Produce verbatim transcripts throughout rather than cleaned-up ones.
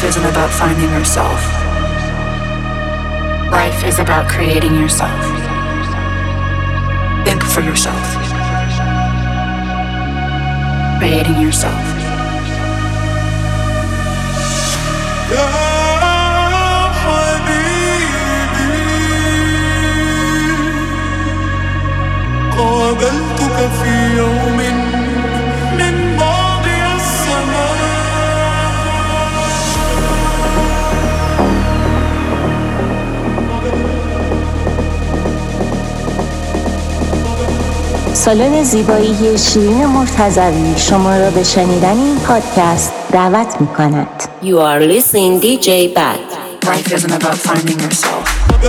Life isn't about finding yourself. Life is about creating yourself. Think for yourself. Creating yourself. قابلتك في يوم من ماضي الزمان. سالن زیبایی شیرین مرتضوی شما را به شنیدن این پادکست دعوت می‌کند. You are listening دی جی Bad. Life isn't about finding yourself.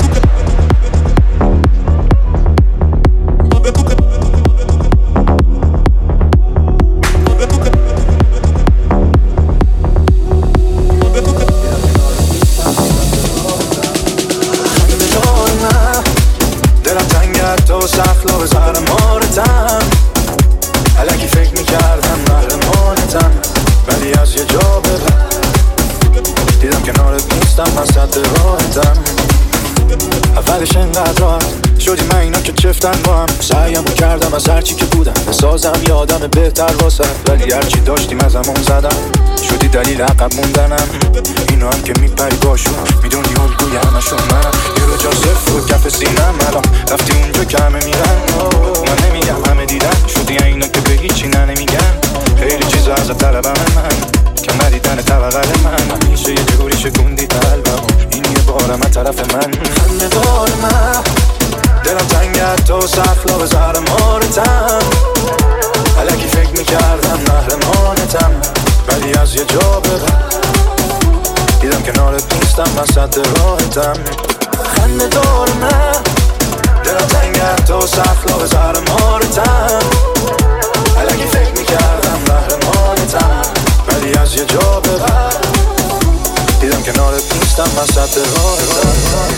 سعیم رو کردم از هرچی که بودم بسازم یادم بهتر واسه، ولی هرچی داشتیم از همون زدم شدی دلیل عقب موندنم. اینو هم که میپری باشون میدونی الگوی همشون منم. یه رو جا صفر و کف سینم الان رفتی اونجا که همه میرن. من نمیگم همه دیدن شدی اینا که به هیچی نه نمیگن. خیلی چیزا از طلبم من که ندیدن طبقل من. همیشه یه جوری شکوندی قلبم این یه بارم از طرف من. خنده دار من دلم تنگت تو سخلا به زهر مارتم. الکی فکر میکردم محرمانتم، ولی از یه جا به بعد دیدم کنارت نیستم وسط راهتم. خنده دار من دلم تنگت تو سخلا به زهر مارتم. الکی فکر میکردم محرمانتم، ولی از یه جا به بعد دیدم کنارت نیستم وسط راهتم.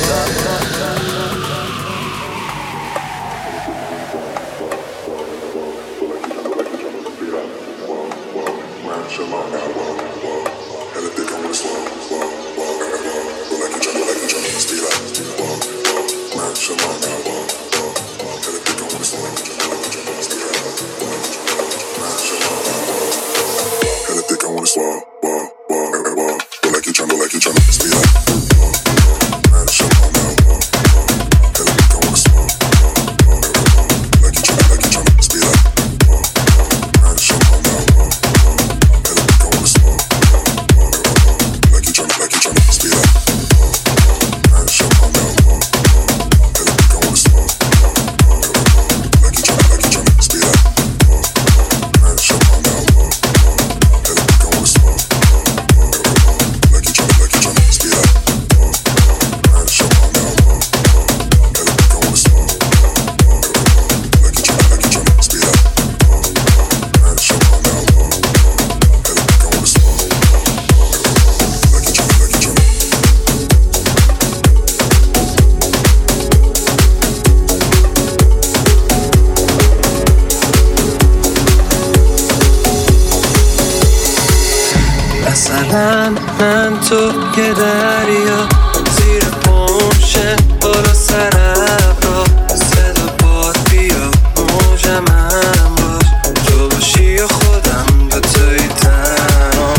مثلا من تو که دریا زیر پمشه بالا سر ابرا صدا باد بیا موجم هم باش تو باشی و خودم دو توی تنها.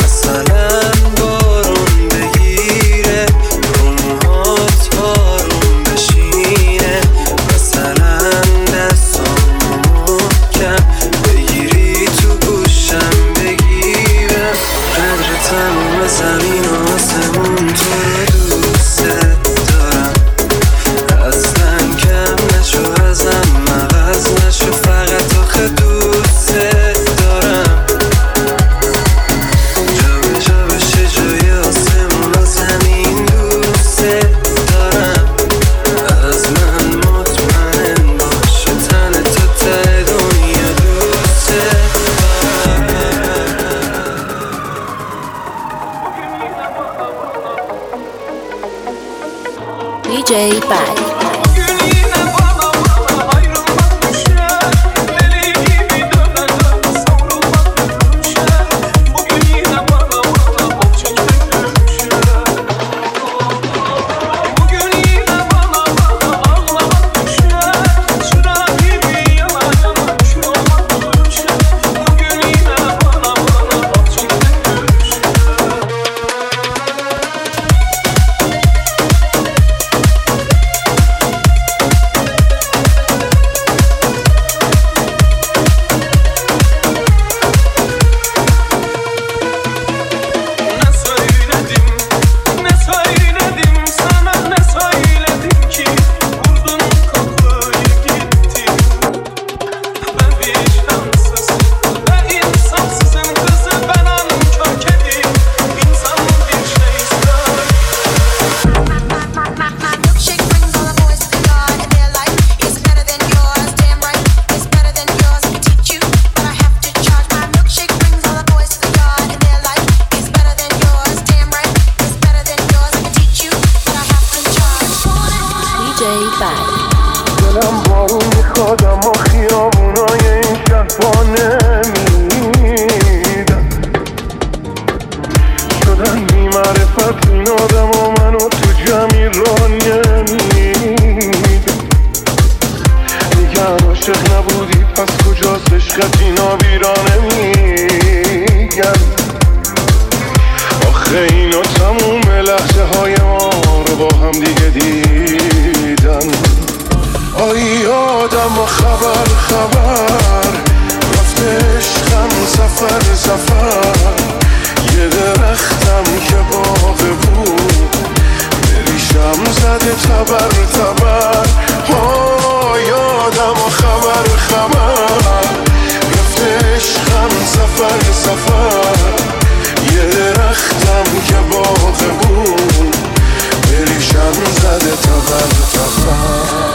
مثلا بارون بگیره رو موهات آروم بشینه. مثلا دستامو محکم بگیری تو گوشم بگیرم. قدر تموم زمین و آسمون تو رو دوست دارم. اصلا کم نشو ازم عوض نشو فقط آخه دوست دارم. جا به جا بشه جای آسمون و زمین دوست دارم. از من مطمئن باش تن تو ته دنیا دوست دارم. دی جی Bad. میخوادم و خیابونای این شهر با نمیدن شدن بی‌معرفت این آدم و منو تو جمعی را نمیدن میگن عاشق نبودی پس کجاست عشقت اینا بیرانه میگن آخه اینا تموم لحظه های ما رو با هم دیگه دیدن آی آدم و خبر خبر رفته عشقم سفر سفر یه درختم که باغ بود بریشم زده تبر تبر آی آدم و خبر خبر رفته عشقم سفر سفر یه درختم که باغ بود بریشم زده تبر تبر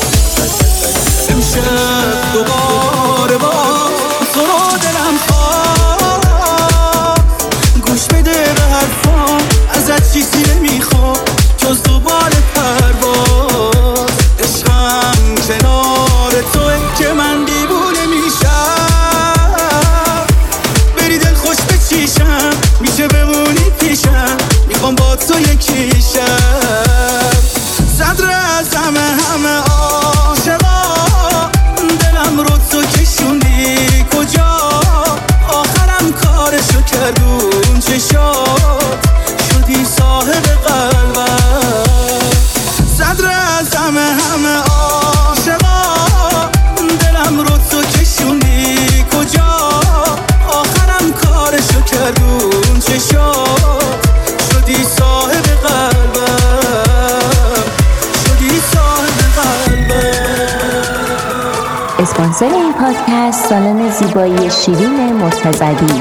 دوباره با تو رو دلم خواهد اسپانسر این پادکست سالن زیبایی شیرین مرتضوی.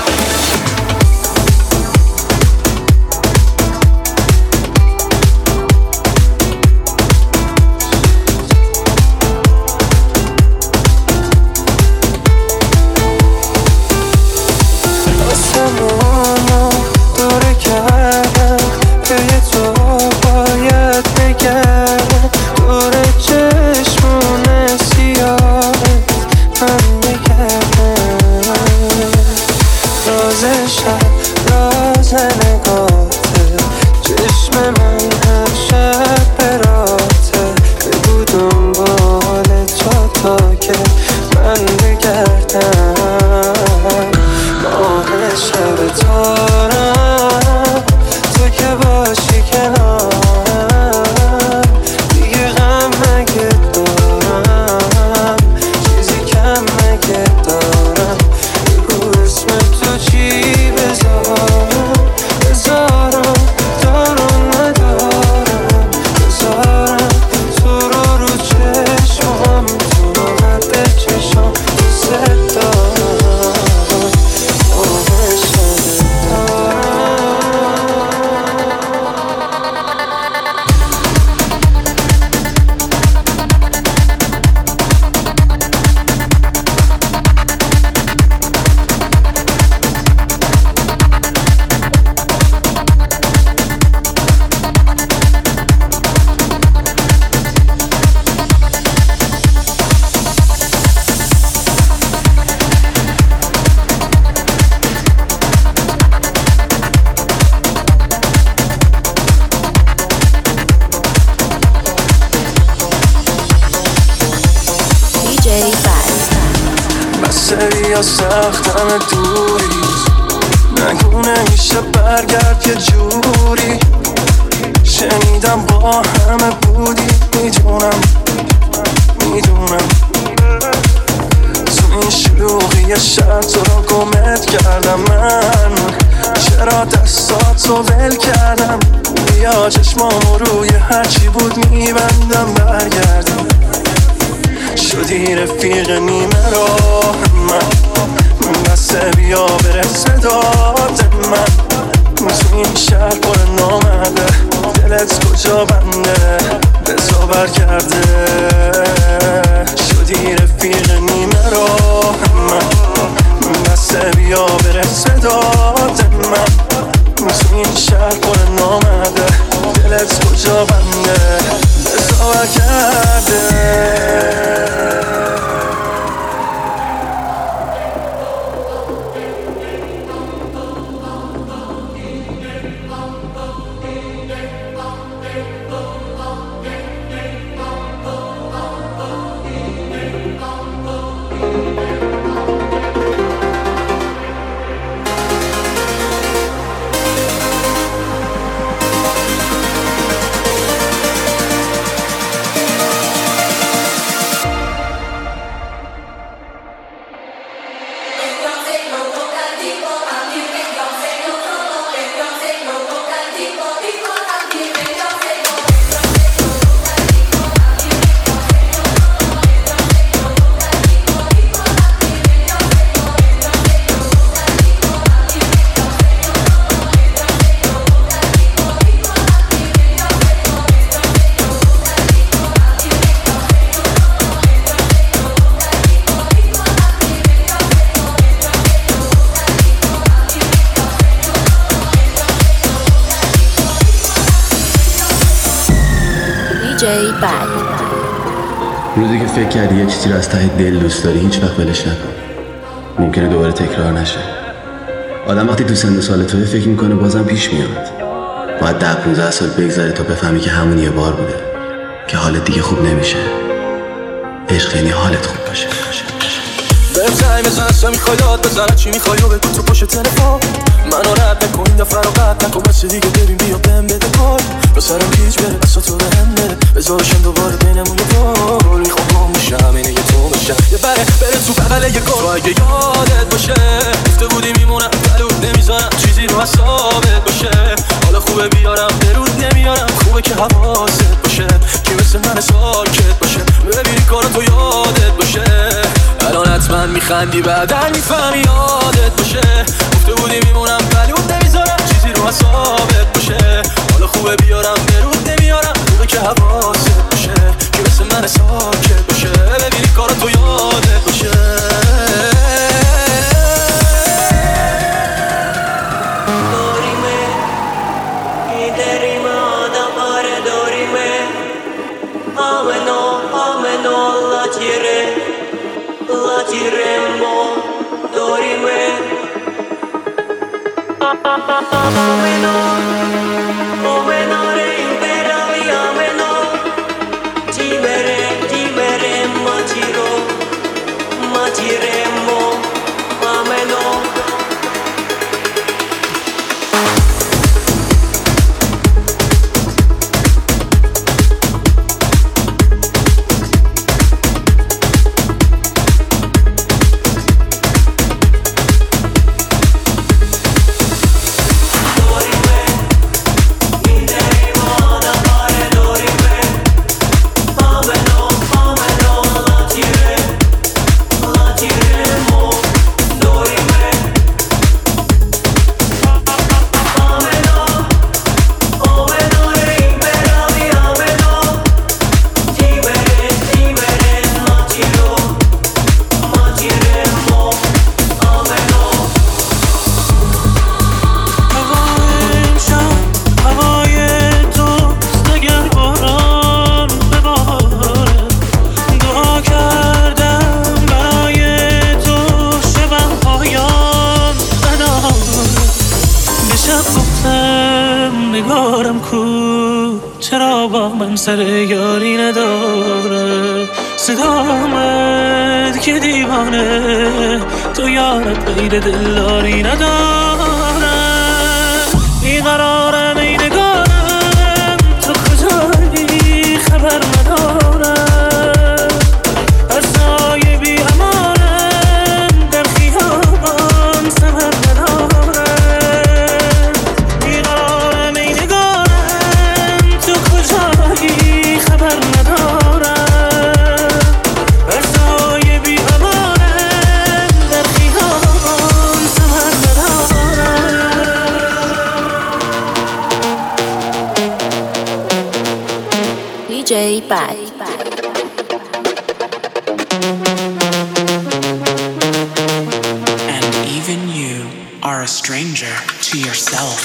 یا سختم دوری نگو نمیشه برگرد یه جوری شنیدم با همه بودی میدونم میدونم تو این شلوغی شهر تو رو گمت کردم من چرا دستاتو ول کردم بیا چشمامو روی هرچی بود میبندم برگردم شدی رفیق نیمه راه من بسه بیا برسه داد من تو این شهر پر نامده دلت کجا بنده بزا برگرده شدی رفیق نیمه راه من بسه بیا برسه داد من تو این شهر پر نامده دلت کجا بنده بزا برگرده روزی که فکر کردی یه چیزی رو از ته دل دوست داری هیچ وقت ولش نکن، ممکنه دوباره تکرار نشه. آدم وقتی تو سن و سال توی فکر میکنه بازم پیش میاد، باید ده پونزده سال بگذره تا بفهمی که همون یه بار بوده که حالت دیگه خوب نمیشه. عشق یعنی حالت خوب باشه. بهم زنگ بزن اصلا میخوای داد بزنه چی میخوای و بگو تو پشت تلفن منو رد نکن این دفعه رو قد نکن بس دیگه ببین بیا بهم بده کار به سرم گیج بره اصلا تو بهم بره بذارشم دوباره بینمون یه بار میخوام گم میشم اینه یه تو بشم یه بره بره تو بغل یه گل تو اگه یادت باشه گفته بودی میمونم بلود نمیزنم چیزی رو حسابت باشه حالا خوبه بیارم برود نمیارم خوبه که حواست باشه که مثل من ساکت باشه ببینی کارا تو یادت باشه من میخندی بعدن میفهمی یادت باشه. گفته بودی میمونم بلود نمیذارم چیزی رو حسابت باشه. حالا خوبه بیارم برود نمیارم خوبه که حواست باشه که مثل من ساکت باشه ببینی کارا تو یادت باشه. سر یاری نداره صدامت که دیوانه تو یارت غیر دلداری نداره. بیقرارم ای نگارم تو کجایی خبر ندارم. ارزای بی امانم در خیابان سمر ندارم. بیقرارم ای نگارم تو کجایی خبر ندارم. ارزای بی امانم در خیابان سمر ندارم. دی جی بد. And even you are a stranger to yourself.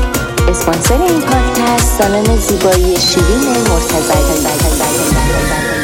اسپانسر این پادکست سالن زیبایی شیرین مرتضی.